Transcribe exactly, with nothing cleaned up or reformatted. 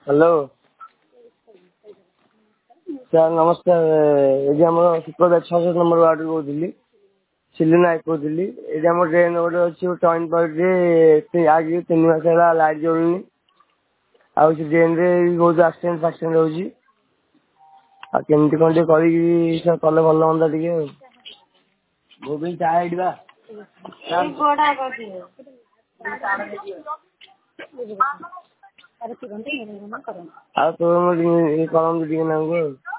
hello sir नमस्कार ये आम सुप्रदा छः नंबर वार्ड कहली सिल्लू नायक कहली ये आम ड्रेन गोटे अच्छी टर्न पॉइंट आज तीन मास है लाइट जलुनी आउ ड्रेन रे बहुत एक्सीडेंट फाक्सीडेंट होची केमती कौन कर कले भल हम टे वो भी चाहे आ तो करम टे ना